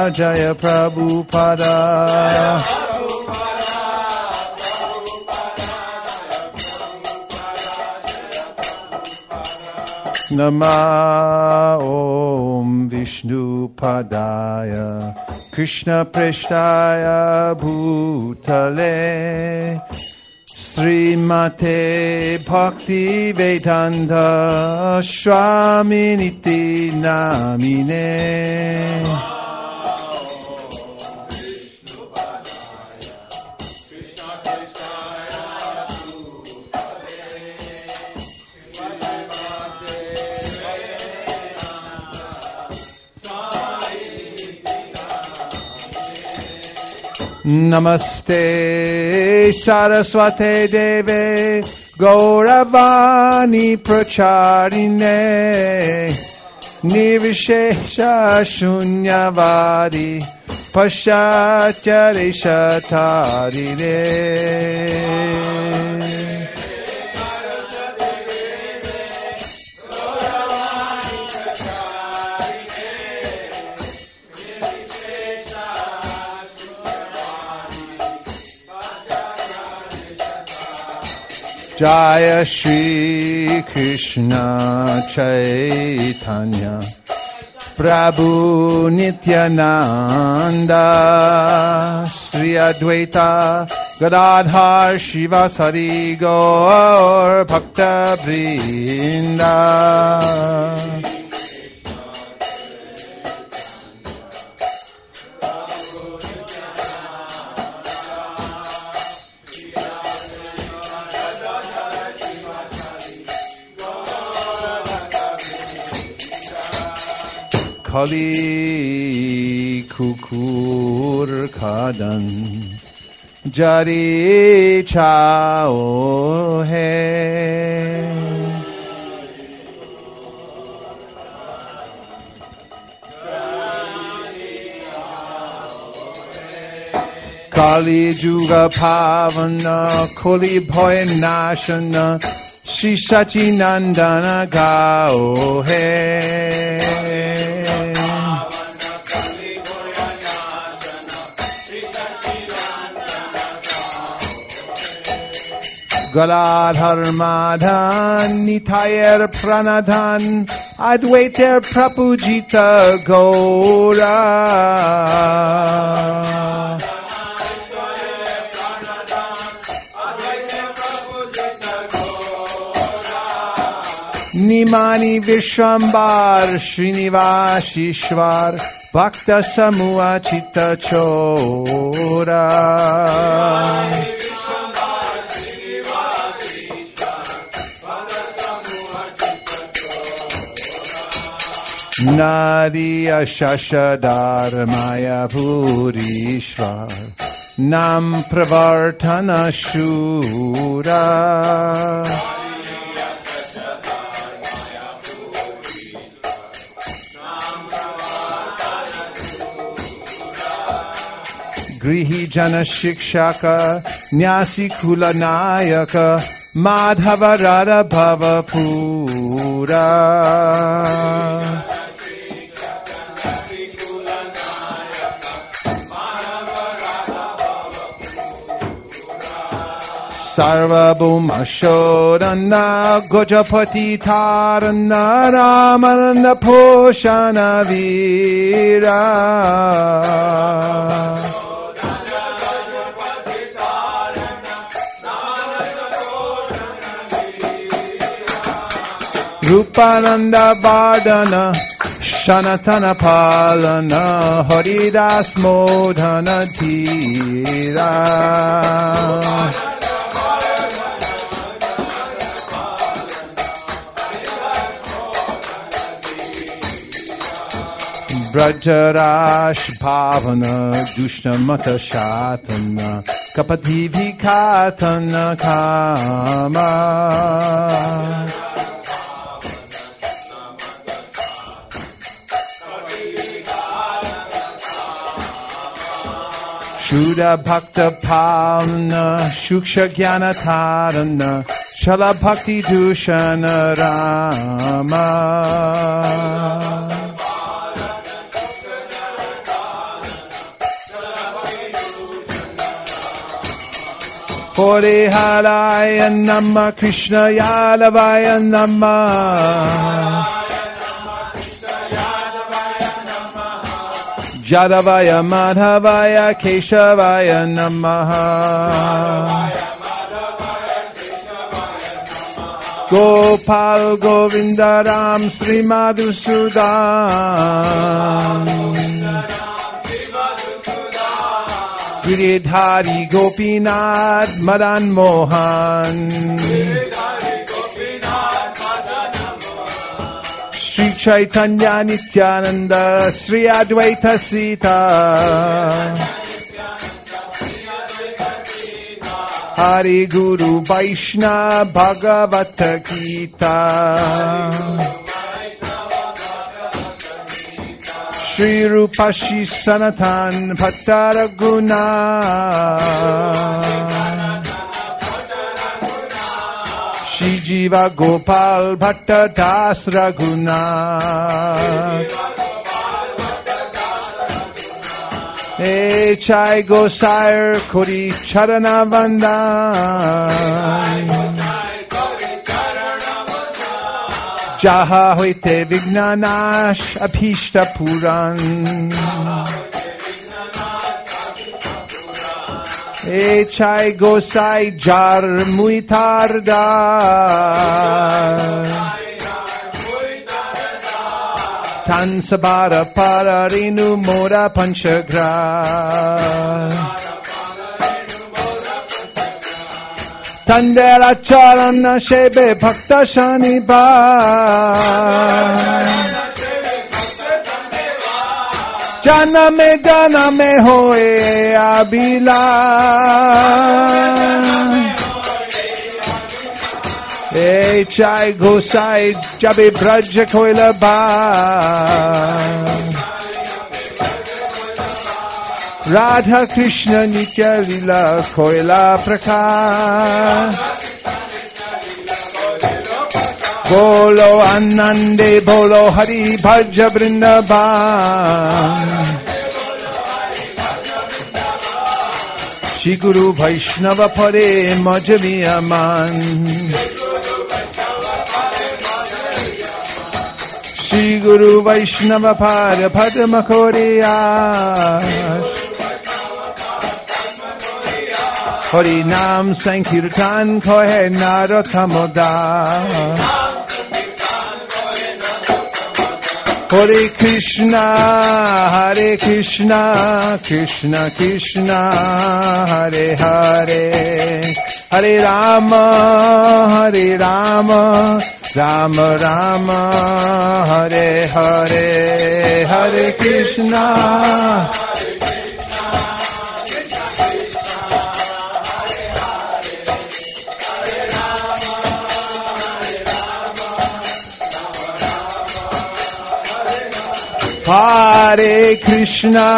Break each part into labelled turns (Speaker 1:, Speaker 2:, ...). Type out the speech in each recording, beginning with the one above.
Speaker 1: Jaya Prabhupada. Nama Om Vishnu Padaya Krishna Preshtaya Bhutale Srimate Bhakti Vedanta Swaminiti Namine. Namaste Saraswate Deve Gauravani Pracharine Nirvishesha Shunyavadi Paschacharya Shatarire. Jaya Shri Krishna Chaitanya Prabhu Nityananda Sri Advaita Gadadhar Shivasari Gaur Bhakta Vrinda. Kali kukur khadan jari chao hai. Kali juga pavana koli bhoy nashana Shri Sachinandana gao hai. Galadhar Madhan Nithayer Pranadhan Advaiter Prapujita Gaura. Nimani Vishwambar Srinivasishwar Bhakta Samuha Chitta Chora. Nadiya Shashadar Maya Purishwar Nam Pravartana Shura. Grihi Jana Shikshaka Nyasi Kula Nayaka Madhava Radha Bhava Pura. Sarvabhuma Shodana Gojapati Tarana Ramana Poshana Vira. Rupananda Vardhana Shanatana Palana Haridas Modhana Dhira. Brajarash Bhavana Dushna Mata Shatana Kapati Vikatana Kama. Shuddha Bhakta Pavana Shuksha Jnana Tarana Shala Bhakti Dushana Rama. Hare Haraya Namah Krishna Yadavaya Namah Jadavaya Madhavaya Keshavaya Namaha Gopal Govinda Ram Sri Madhusudan Giridhari Gopinath Madan Mohan Sri Chaitanya Nityananda Sri Advaita Sita Hari Guru Vaishnava Bhagavata Gita Shri Rupa Shri Sanatan Bhatta Raghuna Shri Jiva Gopal Bhatta Das Raghuna Hey Chai Gosair Kori Charana Vandan Jaha Hoite Vignanash Abhishta Puran Hey Chai Gosai Jar Muitarda Tan Sabara Pararinu Mora Panchagra Tandela Charana Shebe Bhakta Shaniba Janame Hoye Abila Hey Chai Gosai Jabe Braja Koila Ba Radha Krishna Nitya Lila Koila Prakar Bolo Anande Bolo Hari Bhaja Vrindavan Shri Guru Vaishnava Pare Majami Aman Shri Guru Vaishnava Pare Padma Koriyash Hari Nam Sankirtan Kohe Narotamoda Hare Krishna Krishna Krishna Hare Hare Hare Rama Rama Rama Hare Hare Hare Krishna Hare Krishna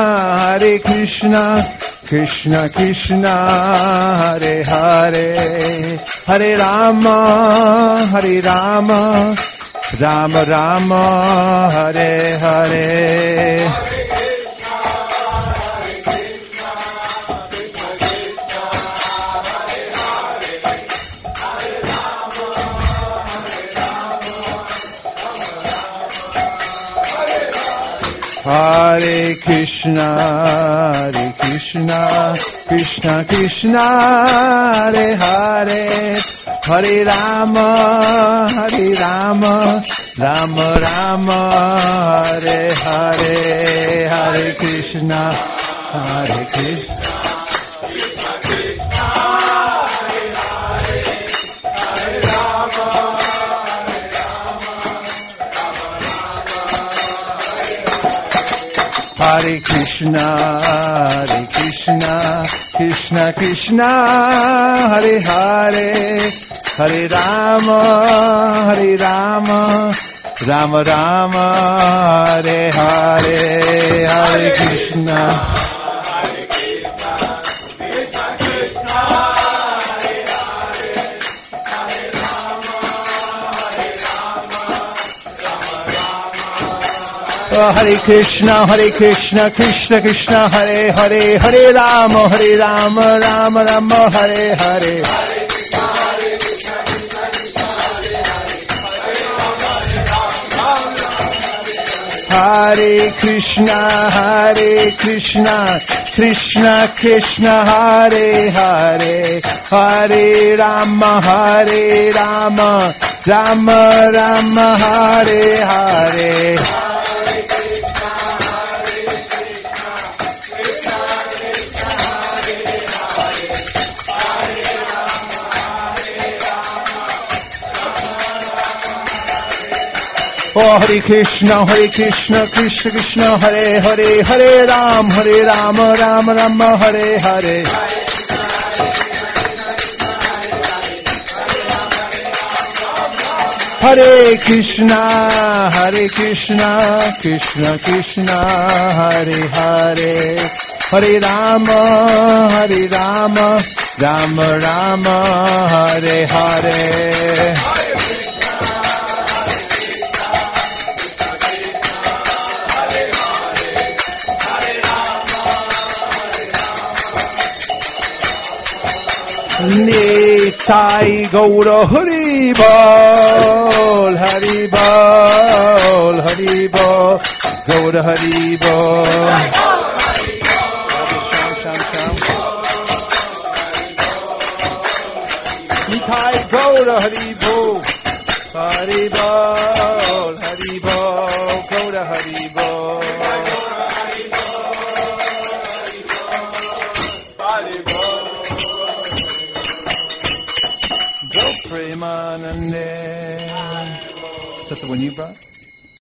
Speaker 1: Krishna Krishna Hare Hare Hare Rama Rama Rama Hare Hare Hare Krishna Krishna Krishna Hare Hare Hare Rama Rama Rama Hare Hare Hare Krishna Hare Krishna Krishna Krishna Hare Hare Hare Rama Rama Rama Hare Hare Hare Krishna Hare Krishna, Krishna Krishna, Hare Hare, Hare Rama, Rama Rama, Hare Hare. Hare Krishna, Krishna Krishna, Hare Hare, Hare Rama, Rama Rama, Hare Hare. Oh, Hare Krishna, Krishna Krishna, Hare Hare, Hare Rama, Rama Rama, Hare Hare. Hare Krishna, Krishna Krishna, Hare Hare, Hare Rama, Rama Rama, Hare Hare. Nitai Gaura Hari Bol, Hari Bol, Hari Bol, Gaura Hari Bol. Nitai Gaura Hari Bol, Hari Bol, Hari Bol, Gaura Hari Bol. Premanande. Is that the one you brought?